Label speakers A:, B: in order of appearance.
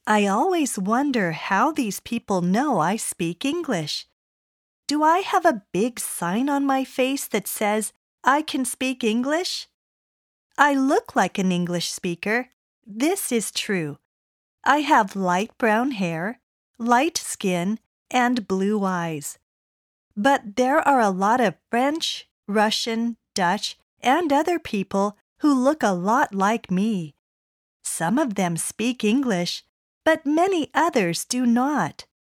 A: I always wonder how these people know I speak English. Do I have a big sign on my face that says I can speak English? I look like an English speaker. This is true. I have light brown hair, light skin, and blue eyes. But there are a lot of French, Russian, Dutch, and other people who look a lot like me. Some of them speak English, but many others do not.